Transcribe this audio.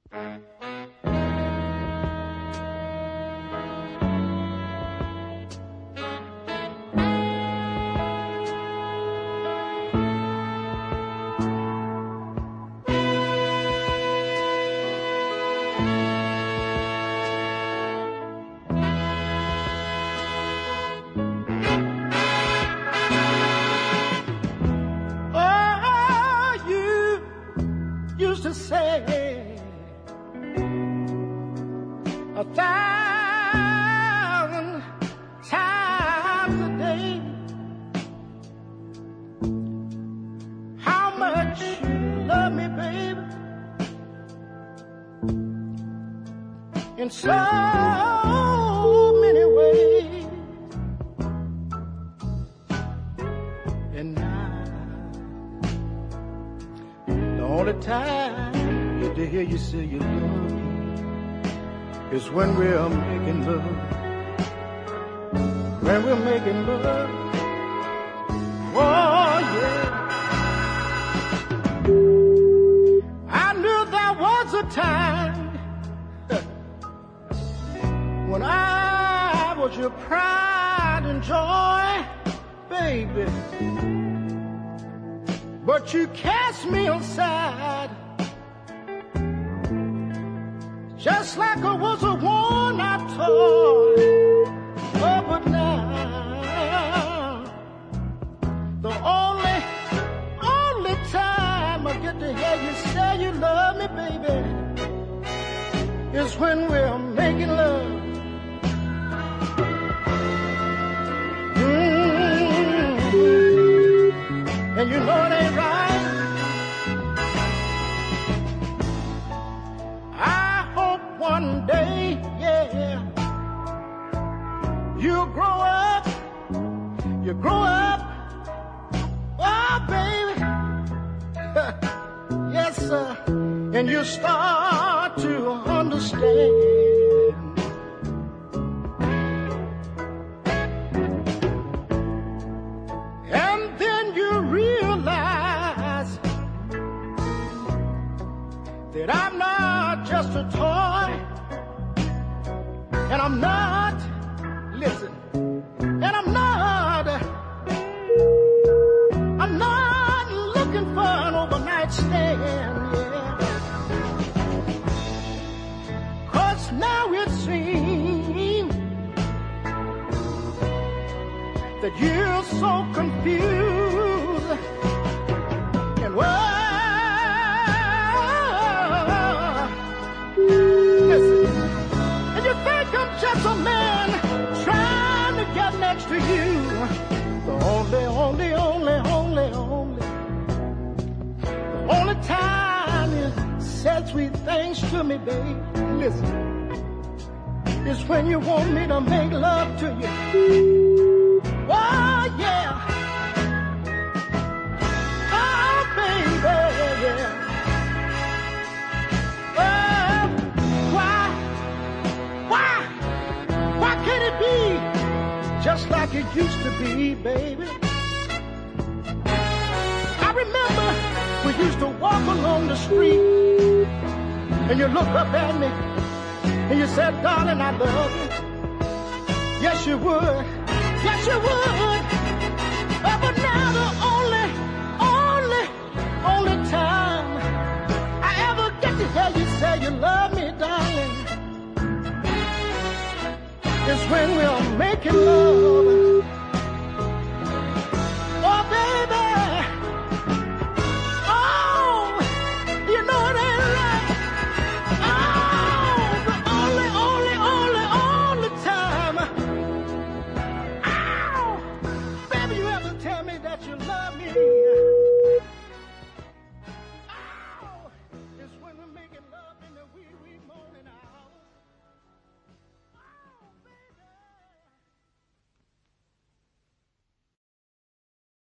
To say 1,000 times a day how much you love me, baby, in so many ways. And now the only time to hear you say you love me is when we're making love. When we're making love. Oh yeah. I knew there was a time when I was your pride and joy, baby, but you cast me aside just like I was a worn-out toy. Oh, but now the only time I get to hear you say you love me, baby, is when we're making love. And you know it ain't right. One day, yeah, you grow up, oh baby, yes sir, and you start to understand. And then you realize that I'm not just a toy. And I'm not, listen, and I'm not looking for an overnight stand, yeah. 'Cause now it seems that you're so confused and listen, and you think I'm just a man trying to get next to you. The only time you said sweet things to me, babe, listen, is when you want me to make love to you. Oh, yeah. Oh, baby, yeah. Why can't it be just like it used to be, baby? I remember we used to walk along the street and you look up at me and you said, darling, I love you. Yes, you would. Yes, you would. But now the only time I ever get to hear you say you love me, darling, is when we're making love.